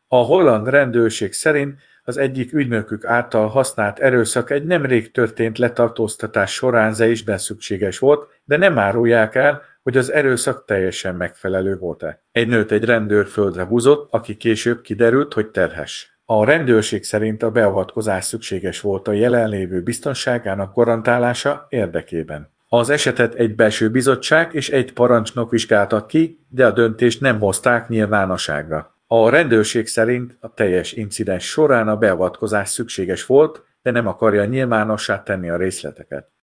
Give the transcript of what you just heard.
A holland rendőrség szerint az egyik ügynökük által használt erőszak egy nemrég történt letartóztatás során is szükséges volt, de nem árulják el, hogy az erőszak teljesen megfelelő volt-e. Egy nőt egy rendőr földre húzott, aki később kiderült, hogy terhes. A rendőrség szerint a beavatkozás szükséges volt a jelenlévő biztonságának garantálása érdekében. Az esetet egy belső bizottság és egy parancsnok vizsgáltak ki, de a döntést nem hozták nyilvánosságra. A rendőrség szerint a teljes incidens során a beavatkozás szükséges volt, de nem akarja nyilvánossá tenni a részleteket.